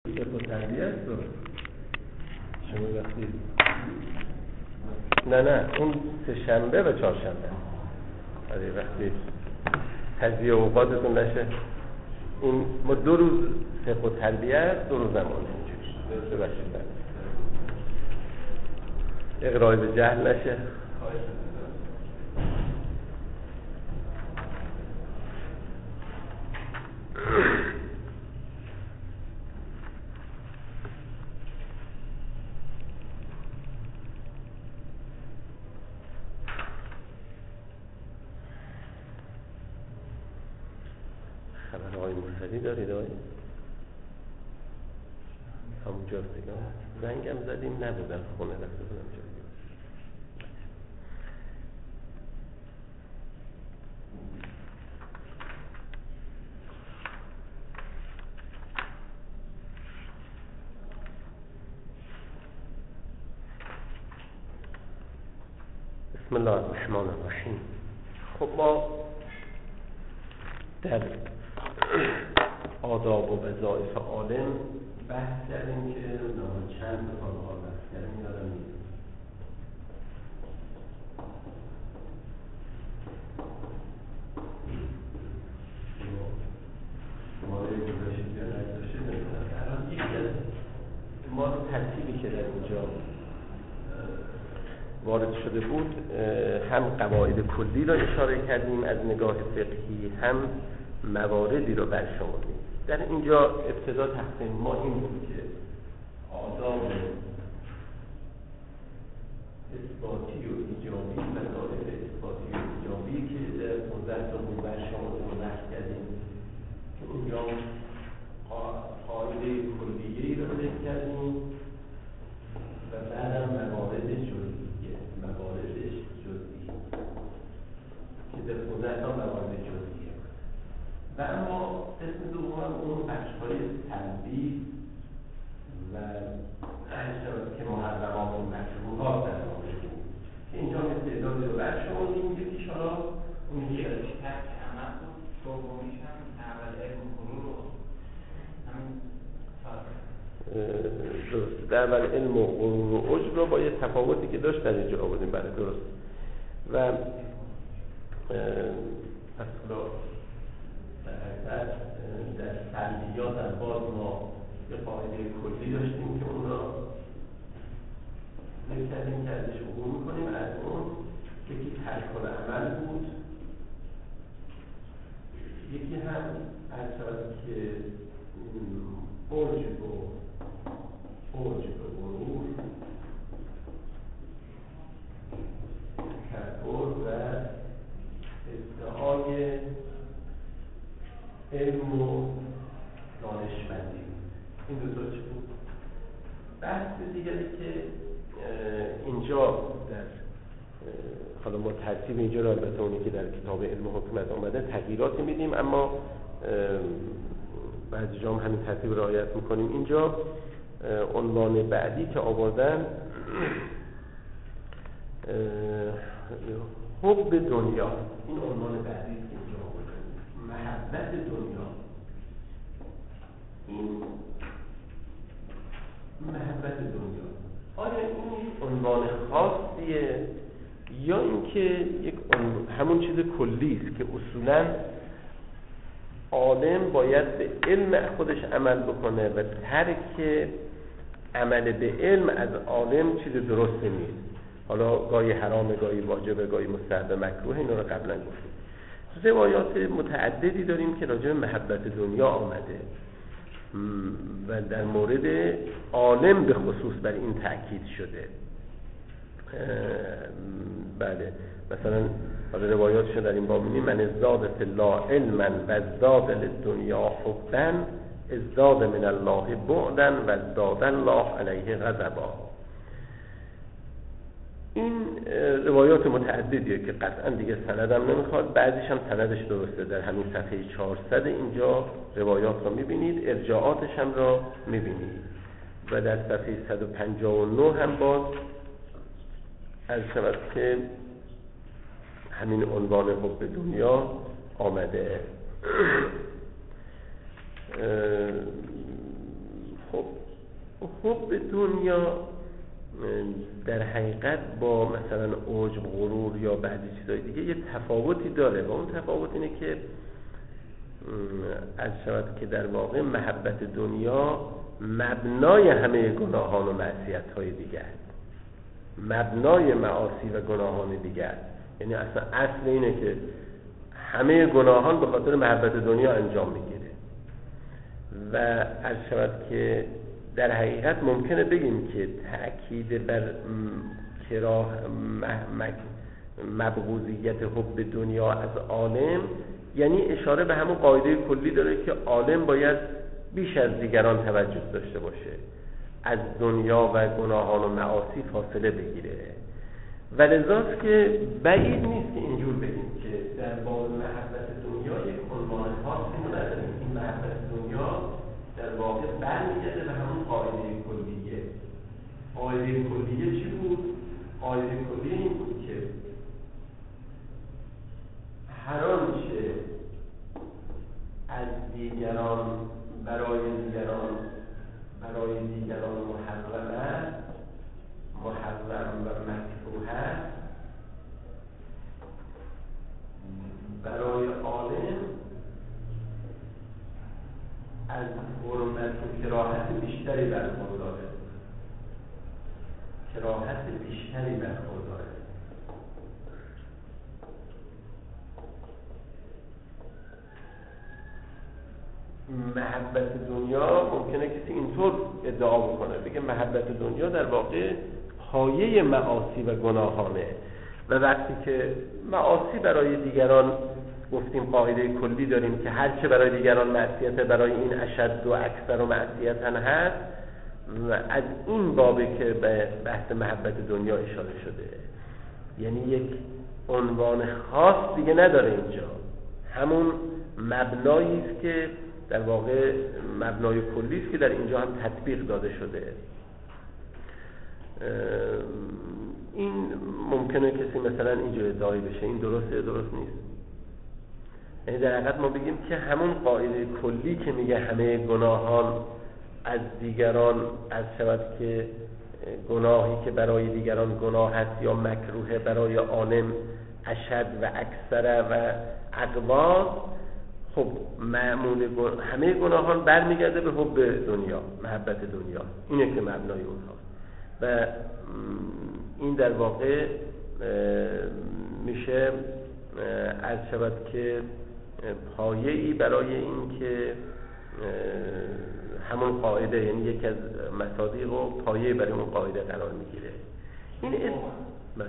با تربیت است شما وقتی نه اون سه شنبه و چهارشنبه آره وقتی تجزیه اوقاتتون نشه این ما 2 روز فقه و تربیت 2 روز هم اینجوری ببخشید اقرار به جهل نشه خبر آقای مرسلی دارید آقای؟ همونجا دیگه زنگم زدیم نبودن خونه رفته بودم جایی بسم الله الرحمن الرحیم. خب ما در آداب و وظایف عالم بحث کردیم که چند تا بحث کردیم یادم نیست. ما رو ترتیبی که در اینجا وارد شده بود هم قواعد کلی را اشاره کردیم از نگاه فقهی هم مواردی رو برشمردیم. در اینجا ابتدا تقسیم ما این بود که آداب اثباتی و ایجابی و ظاهر اثباتی و ایجابی که در 15 تا بود برشمردیم و بحث کردیم که اونجا قاعده کلیه‌ای رو ذکر کردیم و بعدم موارد جزئیه مواردش جزئی که در 15 تا موارد جزئیه و اما قسم دوم اون بخش‌های سلبی و اشیاء که محرمات و مکروهات در مورد که اینجا استعدادی رو برشمردیم یکیش حالا اون یکی ترک عمل بود دومیش هم اول علم و غرور رو همین درست در اول علم و غرور و عجب رو با یه تفاوتی که داشت در اینجا آوردیم بله درست و اصلا در سلبیات در باز ما یه قاعده کلی داشتیم که اون را نکردیم که ازش عبور میکنیم. از اون یکی ترک العمل بود یکی هم از که عجب و غرور تکبر و ادعای علم و دانشمندی این دو تا چی بود؟ بحث دیگری که اینجا در حالا ما ترتیب اینجا رو البته اونی که در کتاب علم و حکمت آمده تغییراتی میدیم اما بعضی جا هم همین ترتیب رعایت میکنیم. اینجا عنوان بعدی که آوردن حب دنیا این عنوان بعدی که اینجا آوردن محبت دنیا این محبت دنیا آیا این عنوان خاصیه یا اینکه یک همون چیز کلی است که اصولاً عالم باید به علم خودش عمل بکنه و ترک عمل به علم از عالم چیز درسته نیست. حالا گاهی حرامه گاهی واجبه گاهی مستحب مکروه اینا رو قبلا گفتیم. روایات متعددی داریم که راجع به محبت دنیا آمده و در مورد عالم به خصوص بر این تأکید شده. بله مثلا روایاتش در این باب می‌بینیم من ازداد فی الله علما و ازداد للدنیا حبا ازداد من الله بعدا و ازداد الله علیه غضبا. این روایات متعددیه که قطعا دیگه سندم نمیخواد بعضیش هم سندش درسته. در همین صفحه 400 اینجا روایات رو میبینید ارجاعاتش هم را میبینید و در صفحه 159 هم باز از شود که همین عنوان حب دنیا آمده. خب حب دنیا در حقیقت با مثلا عجب، غرور یا بعضی چیزای دیگه یه تفاوتی داره و اون تفاوت اینه که از شود که در واقع محبت دنیا مبنای همه گناهان و معصیت‌های دیگه است، مبنای معاصی و گناهان دیگه است. یعنی اصلا اصل اینه که همه گناهان به خاطر محبت دنیا انجام میگیره و از شود که در حقیقت ممکنه بگیم که تأکید بر مبغوضیت حب دنیا از عالم یعنی اشاره به همون قاعده کلی داره که عالم باید بیش از دیگران توجه داشته باشه، از دنیا و گناهان و معاصی فاصله بگیره و لذاست که بعید نیست که اینجور بگیم که در باب محبت دنیا یک عنوان خاصی نداریم. این محبت دنیا در واقع برمیگرده به همون قاعده کلیه. قاعده کلیه چی بود؟ قاعده کلیه این بود که هر آنچه از دیگران برای دیگران محرم است، محرم و مکروه است، برای عالم از حرمت و کراهت بیشتری برخورداره، کراهت بیشتری برخورداره. محبت دنیا ممکنه کسی اینطور ادعا بکنه، بگه محبت دنیا در واقع پایه معاصی و گناهانه و وقتی که معاصی برای دیگران گفتیم قاعده کلی داریم که هرچه برای دیگران معصیت برای این اشد و اکثر و معصیتن هست و از این بابه که به بحث محبت دنیا اشاره شده. یعنی یک عنوان خاص دیگه نداره اینجا، همون مبنایی است که در واقع مبنای کلی است که در اینجا هم تطبیق داده شده. این ممکنه کسی مثلا اینجا ادعای بشه این درسته، درست نیست. یعنی در حقیقت ما بگیم که همون قاعده کلی که میگه همه گناهان از دیگران از شود که گناهی که برای دیگران گناه هست یا مکروه برای عالم اشد و اکثر و اقواس، خب معمول همه گناهان برمیگرده به حب دنیا، محبت دنیا، اینه که مبنای اونهاست و این در واقع میشه از شود که پایه‌ای برای این که همون قاعده، یعنی یکی از مصادیق و پایه‌ای برای اون قاعده قرار میگیره. این بله.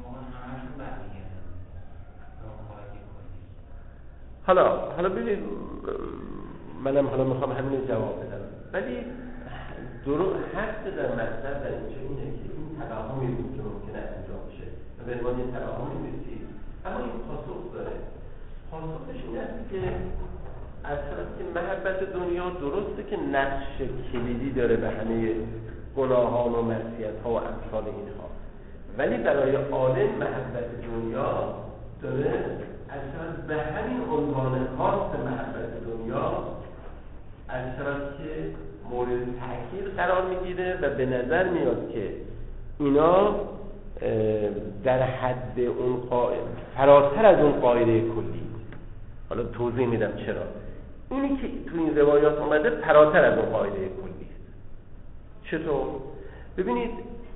حالا ببینید منم حالا میخوام همین جواب بدم، ولی حق در مطلب در اینجا اینه که این توهمی بود که ممکنه انجام بشه و به عنوان این توهمی نیستی، اما این پاسخ داره. پاسخش این است که اصلا که محبت دنیا درسته که نقش کلیدی داره به همه گناهان و معصیت‌ها و امثال اینها، ولی برای عالم محبت دنیا داره اصلا به همین عنوان خاص محبت دنیا اصلا که مورد تأکید قرار میگیره و به نظر میاد که اینا در حد اون فراتر از اون قاعده کلی. حالا توضیح میدم چرا. اینی که تو این روایات اومده فراتر از اون قاعده کلی است. چطور؟ ببینید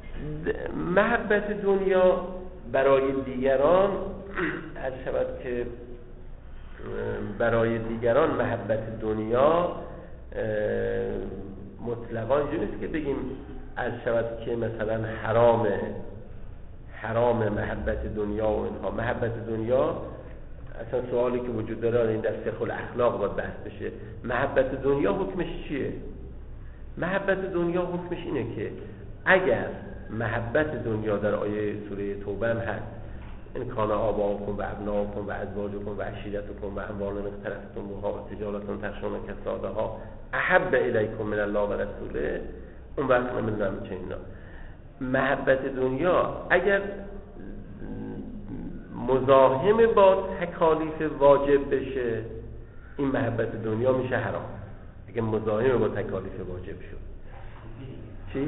محبت دنیا برای دیگران از شود که برای دیگران محبت دنیا مطلقا اینجوری نیست که بگیم از شود که مثلا حرام محبت دنیا و اینها. محبت دنیا اصلا سوالی که وجود داره این در فقه الاخلاق باید بحث بشه. محبت دنیا حکمش چیه؟ محبت دنیا حکمش اینه که اگر محبت دنیا در آیه سوره توبه هم هست ان کان آباؤکم و ابناؤکم و ازواجکم و عشیرتکم و اموال اقترفتموها و تجارت تخشون کسادها احب الیکم من الله و رسوله، اون وقت نمیدونم چه اینا. محبت دنیا اگر مزاحم با تکالیف واجب بشه، این محبت دنیا میشه حرام. اگه مزاحم با تکالیف واجب شد. چی؟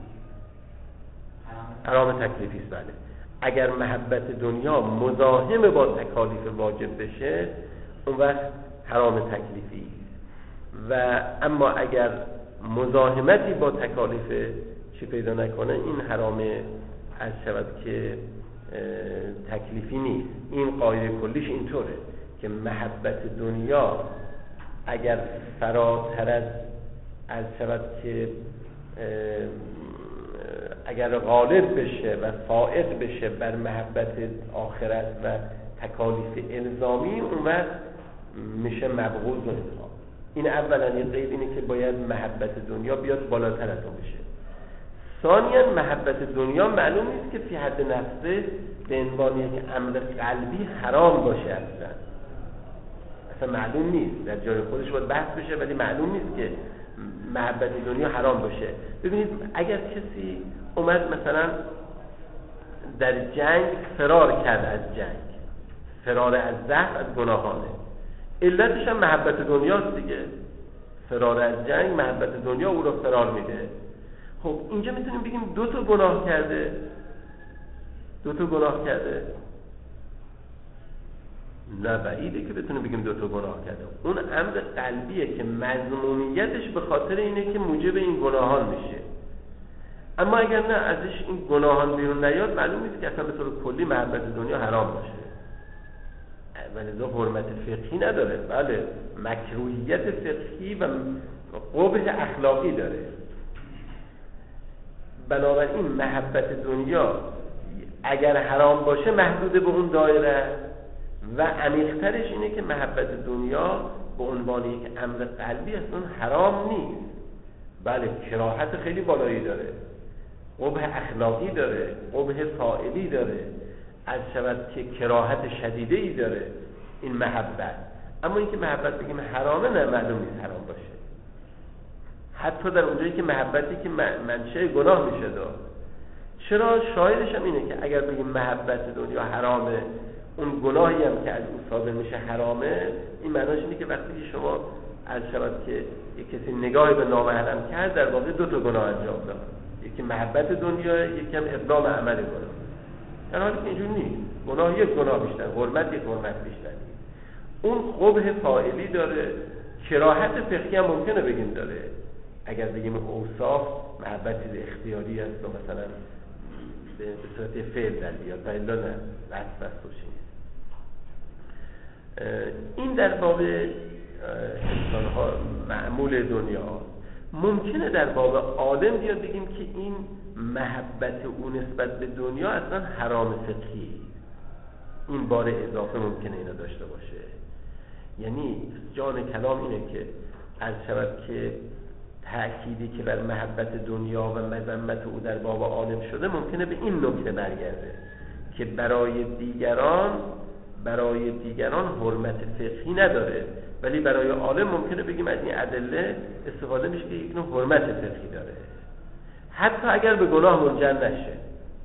حرام تکلیفی است. بله. اگر محبت دنیا مزاحم با تکالیف واجب بشه اون وقت حرام تکلیفی است. و اما اگر مزاحمتی با تکالیف چی پیدا نکنه این حرام از شود که تکلیفی نیست. این قاعده کلیش اینطوره که محبت دنیا اگر فراتر از شود که اگر غالب بشه و فائق بشه بر محبت آخرت و تکالیف الزامی اون وقت میشه مبغوض و انتخاب. این اولا یه قید اینه که باید محبت دنیا بیاد بالاتر از اون بشه. ثانیاً محبت دنیا معلوم نیست که فی حد نفسه به عنوان یک امر قلبی حرام باشه. اصلا معلوم نیست، در جای خودش باید بحث بشه ولی معلوم نیست که محبت دنیا حرام باشه. ببینید اگر کسی اومد مثلا در جنگ فرار کرد از جنگ، فرار از ضعف از گناهانه، علتش هم محبت دنیاست دیگه. فرار از جنگ محبت دنیا او رو فرار میده. خب اینجا میتونیم بگیم دو تا گناه کرده. نه بعیده که بتونیم بگیم دو تا گناه کرده. اون امر قلبیه که مذمومیتش به خاطر اینه که موجب این گناهان میشه. اما اگر نه ازش این گناهان بیرون نیاد معلوم نیست که اصلا به طور کلی محبت دنیا حرام باشه. ولذا حرمت فقهی نداره. بله مکروهیت فقهی و قبح اخلاقی داره. بنابراین محبت دنیا اگر حرام باشه محدود به اون دایره و عمیق‌ترش اینه که محبت دنیا به عنوان یک امر قلبی اصلا حرام نیست. بله کراهت خیلی بالایی داره، قبح اخلاقی داره، قبح فاعلی داره، از شود که کراهت شدیده‌ای داره این محبت. اما اینکه محبت بگیم حرامه نه، معلوم نیست حرام باشه. حتی در اونجایی که محبتی که منشأ گناه میشه داد. چرا؟ شاهدش هم اینه که اگر بگیم محبت دنیا حرامه، اون گناهی هم که از اون صادر میشه حرامه، این معناش اینه که وقتی که شما از شود که یک کسی نگاهی به نامحرم کرد در واقع دو تا گناه انجام داد، یکی محبت دنیا، یکی هم اقدام عمل گناه. در حالی که اینجور نیست. گناه یک گناه بیشتر، حرمت یک حرمت بیشتر. اون قبح فاعلی داره، کراهت فقهی هم ممکنه بگیم داره. اگر بگیم اوصاف محبتی اختیاری است و مثلا به صورت فعل در بیاد و الا نه بس این در باب انسان‌ها معمول دنیا. ممکنه در باب عالم بیاد بگیم که این محبت او نسبت به دنیا اصلا حرام فقهی، این بار اضافه ممکنه اینو داشته باشه. یعنی جان کلام اینه که از شود که تأکیدی که بر محبت دنیا و مذمت او در باب عالم شده ممکنه به این نکته برگرده که برای دیگران حرمت فقهی نداره، ولی برای عالم ممکنه بگیم از این ادله استفاده میشه که یک نوع حرمت فقهی داره، حتی اگر به گناه منجر نشه.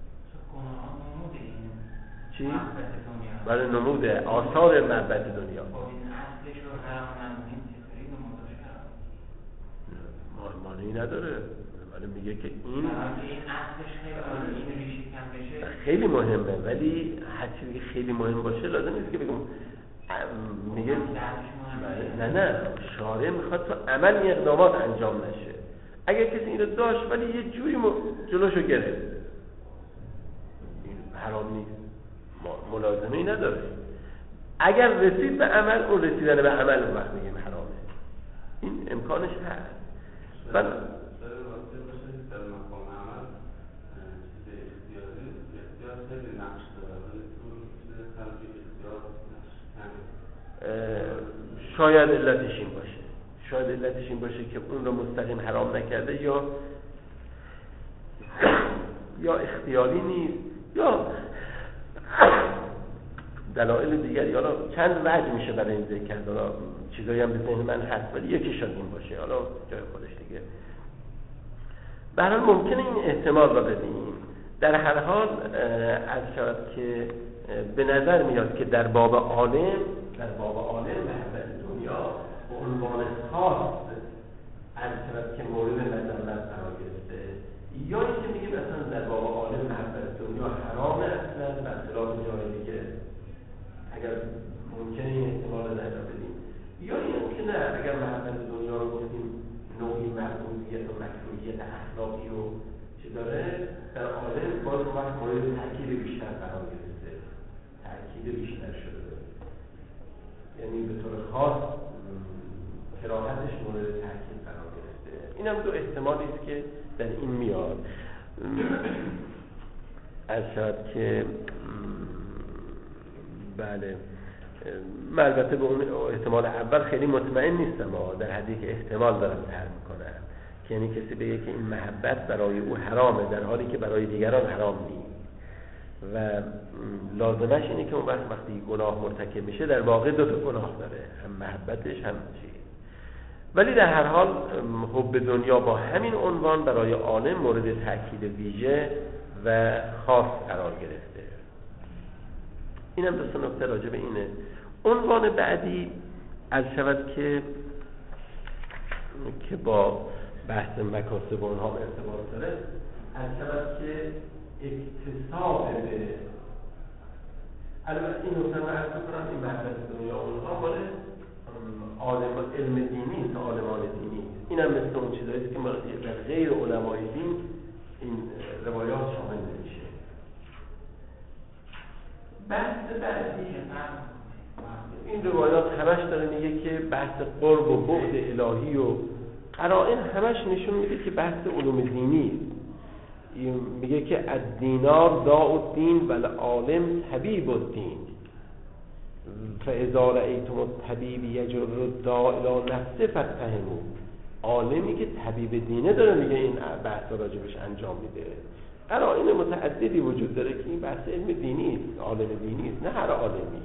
چی؟ برای نمود آثار محبت دنیا. معنی نداره، ولی میگه که این خیلی مهمه، ولی هر چیزی که خیلی مهم باشه لازم نیست که بگم میگه نه شارع میخواد تو عمل این اقدامات انجام نشه. اگر کسی اینو داشت ولی یه جوری جلوشو گرفت، این حرام نیست، ملازمه ای نداره. اگر رسید به عمل، اون رسیدن به عمل اون وقت میگیم حرامه. این امکانش هست. در مقام عمل اختیار خیلی نقش داره، ولی شاید علتش این باشه که اون رو مستقیم حرام نکرده، یا اختیاری نیست، یا دلایل دیگری. حالا چند وجه میشه برای این ذکر کرد، حالا چیزایی هم به ذهن من هست ولی یکیش این باشه، حالا جای خودش دیگه. به هر حال ممکنه این احتمال را ببینیم. در هر حال از شاید که به نظر میاد که در باب عالم محبت دنیا به عنوان خاص از طرف که مورد مذمت قرار گرفته، یا اینکه میگه مثلا در واقع عالم محبت دنیا حرام اصلا برخلاف جای دیگه، اگر ممکنه این احتمال رو نجا بدیم، یا این که نه اگر محبت دنیا رو گفتیم نوعی مرموزیت و مکروهیت اخلاقی رو چه داره، در عالم باز رو وقت مورد تأکید بیشتر قرار گرفته، تأکید بیشتر شده، یعنی به طور خاص کراهتش مورد تأکید قرار گرفته. این هم دو احتمالی است که در این میاد. از شاید که بله من البته به اون احتمال اول خیلی مطمئن نیستم، در حدی که احتمال دارم طرح میکنم که یعنی کسی بگه که این محبت برای او حرامه در حالی که برای دیگران حرام نیست و لازمش اینه که اون وقتی گناه مرتکب میشه در واقع دو تا گناه داره، هم محبتش هم چی. ولی در هر حال حب دنیا با همین عنوان برای عالم مورد تأکید ویژه و خاص قرار گرفته. اینم دو تا نکته راجع به اینه. عنوان بعدی از شود که با بحث مکاسب اونها ارتباط داره، از شود که اکتساب به البته این نکته رو عرض کنم این محبت دنیا اونها مال عالم علم دینی است، عالمان دینی. این هم مثل اون چیزایی است که در غیر علمای دین این روایات شامل نمیشه. بحث بعدی این روایات همش داره میگه که بحث قرب و بعد الهی و قرائن همش نشون میده که بحث علوم دینی. میگه که الدینار داء الدین و العالم طبیب الدین فاذا رأیتم الطبیب یجر الداء الی نفسه فاتهموه. عالمی که طبیب دینه داره میگه این بحث راجبش انجام میده. قرائن متعددی وجود داره که این بحث علم دینی است، عالم دینی است، نه هر عالمی.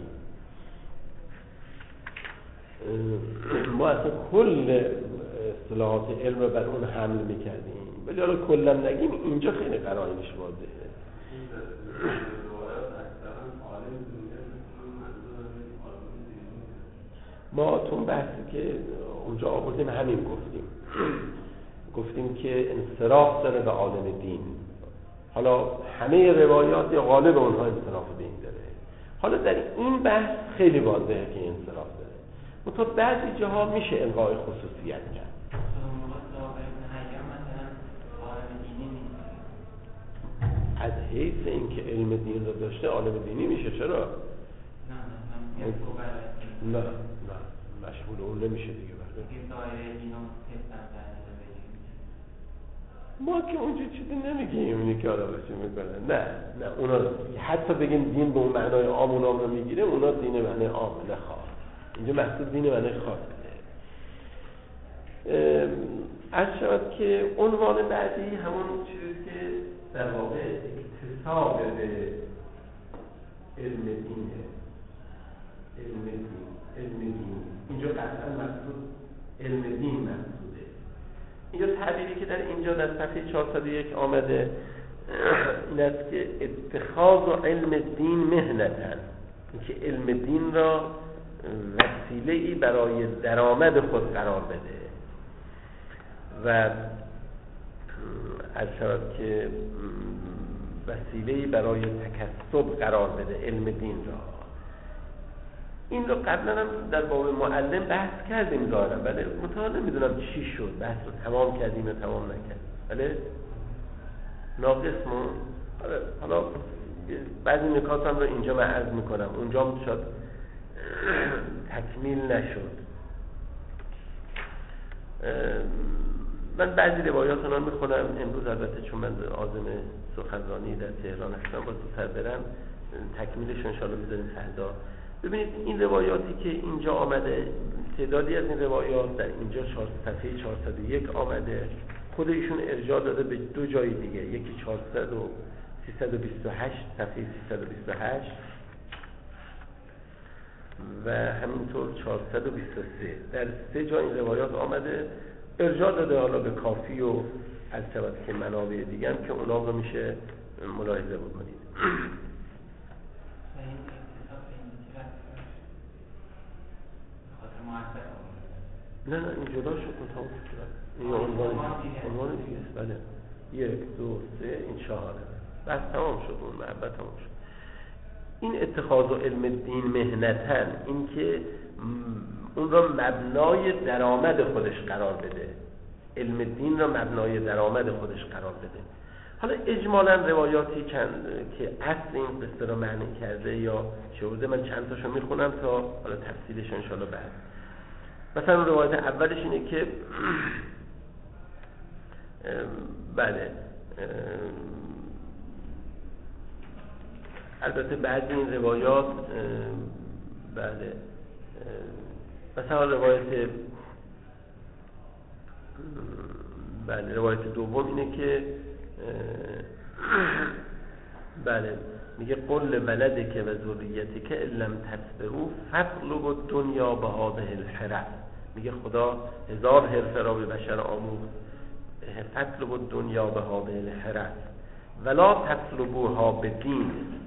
ما اصلا کل اصطلاحات علم رو بر اون حمل میکردیم، ولی حالا کلا نگیم اینجا خیلی قرائنش واضحه. ما تو بحثی که اونجا آوردیم همین گفتیم که انصراف داره به عالم دین. حالا همه روایات یا غالب اونها انصراف به این داره. حالا در این بحث خیلی واضحه که انصراف داره. منتها بعضی جاها میشه الغای خصوصیت کرد. از حیث اینکه علم دین رو داشته عالم دینی میشه. چرا؟ نه مشمول اون نمیشه دیگه. ما که اونجا چیزی نمیگیم اینی که آدم بچه میکنن. نه اونا رو حتی بگیم دین به اون معنای عام اونا رو میگیره، اونا دین معنای عام نه خاص. اینجا محصول دین معنای خاصه. از شود که عنوان بعدی همون چیزی که در واقع اکتساب به علم دینه. علم دین اینجا قطعا مقصود علم دین مقصوده. اینجا تعبیری که در اینجا در صفحه 401 آمده این است که اتخاذ علم دین مهنتن، اینکه علم دین را وسیله‌ای برای درآمد خود قرار بده و از شود که وسیله‌ای برای تکسب قرار بده علم دین را. این رو قبلا هم در باب معلم بحث کردیم ظاهرا، ولی مطمئن نمیدونم چی شد، بحث رو تمام کردیم یا تمام نکردیم، ولی ناقصمون. حالا بعضی نکات هم رو اینجا من عرض میکنم، اونجا هم شاید تکمیل نشد. من بعضی روایات رو میخونم امروز، البته چون من عازم سخنرانی در تهران هستم با زودتر برم، تکمیلش انشاءالله میذاریم فردا. ببینید این روایاتی که اینجا آمده، تعدادی از این روایات در اینجا صفحه 401 آمده، خود ایشون ارجاع داده به دو جای دیگه، یکی 400 و 328 صفحه 328 و همینطور 423 در سه جا این روایات آمده، ارجاع داده حالا به کافی و از شود که منابع دیگه هم که اونا رو میشه ملاحظه بکنید. نه این جدا شد. این عنوان دیگه است. بله 1 2 3 این 4 بس تمام شد، اون محبت تمام شد. این اتخاذ و علم دین مهنتن، این که اون را مبنای درآمد خودش قرار بده، علم دین را مبنای درآمد خودش قرار بده. حالا اجمالا روایاتی چند که اصل این قصه را معنی کرده یا چه بوده، من چند تاشو میخونم تا حالا تفصیلش انشالله بعد. مثلا روایت اولش اینه که بله البته بعد این روایات بله مثلا روایت دوم اینه که بله میگه قل ولدک و ذریتک ان لم تصبروا فاطلبوا الدنیا بهذه الحرف. میگه خدا 1000 حرفه را به بشر آموخت، فاطلبوا الدنیا بهذه الحرف ولا تطلبوها بدین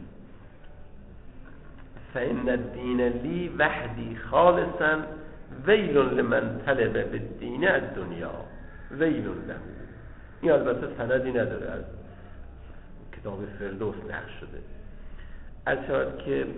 فإن الدین لی وحدی خالصا ویل لمن طلب بالدین الدنیا ویل له. این البته سندی نداره، از کتاب فردوس نقل شده. از شود که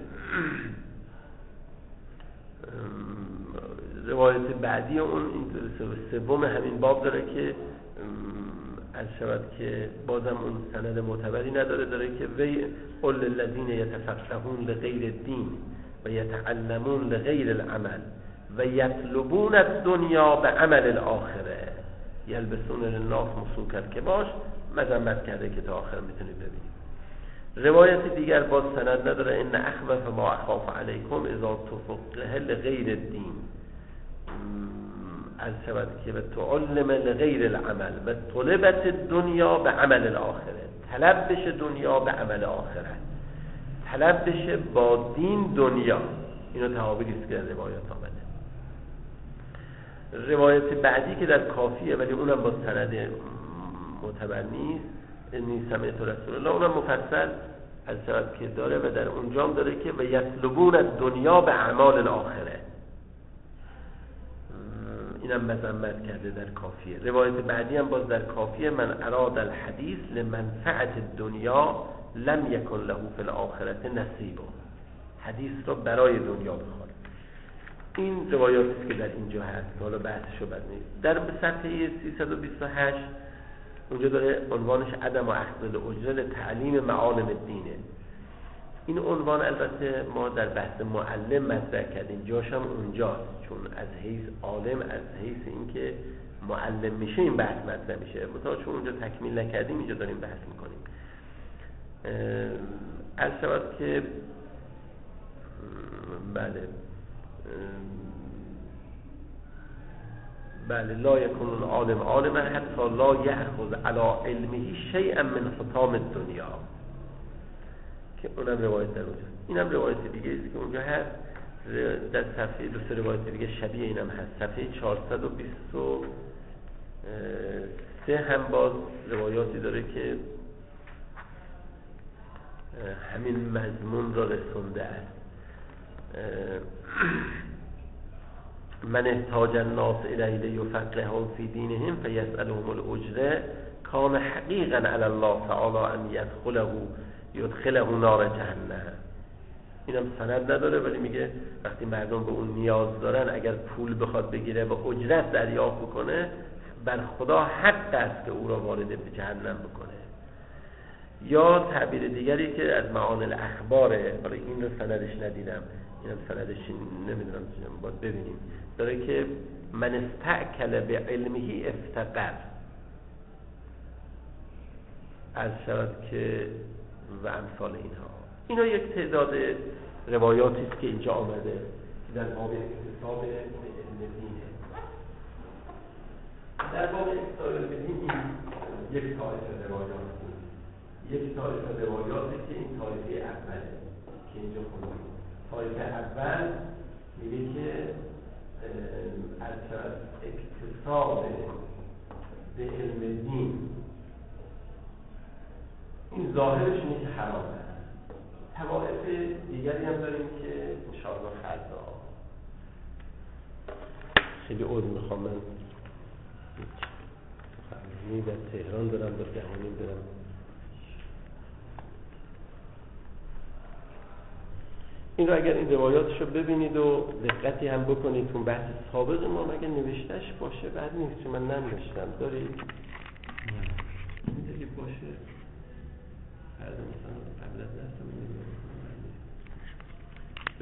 روایت بعدی اون این سوم همین باب داره که از شود که بازم اون سند معتبری نداره، داره که وی قل للذین یتفقهون لغیر الدین و یتعلمون لغیر العمل و یطلبون الدنیا به عمل الاخره یلبسون للناس مسوک الکباش. مذمت کرده که تا آخر میتونید ببینید. روایت دیگر باز سند نداره. ان اخوف ما اخاف علیکم اذا تفقه لغیر الدین، از شود که به تعلم لغیر العمل و طلبت الدنیا به عمل الاخره، طلب بشه دنیا به عمل آخرت، طلب بشه با دین دنیا. اینو تعابیری است که در روایات آمده. روایت بعدی که در کافیه ولی اونم با سند معتبر نیست، سمعت رسول الله، اونم مفصل از شود که داره و در اونجام داره که و یطلبون الدنیا به اعمال الاخره. اینم مذمت کرده در کافیه. روایت بعدی هم باز در کافیه من اراد الحدیث لمنفعت الدنیا لم یکن له فی الاخرة نصیب. حدیث رو برای دنیا بخواد. این روایاتی که در اینجا هست، حالا بحثشو بد نیست. در صفحه 328 اونجا داره عنوانش عدم و اخذ الاجره تعلیم معالم دینه. این عنوان البته ما در بحث معلم مطرح کردیم، جاش هم اونجاست، چون از حیث عالم، از حیث اینکه معلم میشه این بحث مطرح میشه، متأ چون اونجا تکمیل نکردیم اینجا داریم بحث میکنیم. از شود که بله لا یکون العالم عالما حتی لا یأخذ علی علمه شیئا من حطام الدنیا، که اونم روایت در اونجاست. اینم روایت دیگه است که اونجا هست در صفحه دو سه روایت دیگه شبیه اینم هست. صفحه 423 هم باز روایاتی داره که همین مضمون را رسونده است. من احتاج الناس الیه لیفقههم فی دینهم فیسألهم الاجره کان حقیقا علی الله تعالی ان یدخله نار جهنم. اینم سند نداره ولی میگه وقتی مردم به اون نیاز دارن اگر پول بخواد بگیره و اجرت دریافت بکنه بر خدا حق است که او را وارد به جهنم بکنه. یا تعبیر دیگری که از معانی الاخباره، حالا این رو سندش ندیدم، اینم سندش نمیدونم باید ببینیم، داره که من استعکل به علمه افتقر. از شود که و امثال اینا یک تعداد روایاتی است که اینجا آمده در باب اکتساب علم دینه. در باب اکتساب علم دین یک طایفه روایات بود، یک طایفه روایاتی که این طایفه اوله که اینجا خوندیم. طایفه اول میگه که از اکتساب به علم دین این ظاهرش اینه که حرامه. طوائف دیگری هم داریم که انشاءالله فردا خیلی عذر میخوام من یعنی در تهران دارم با جهانی دارم. این رو اگر این روایاتش رو ببینید و دقتی هم بکنید تو بحث سابق ما مگه نوشتهش باشه بعد نیست چون من ننوشتم دارید؟ اگه باشه فردا مثلا قبل از درس هم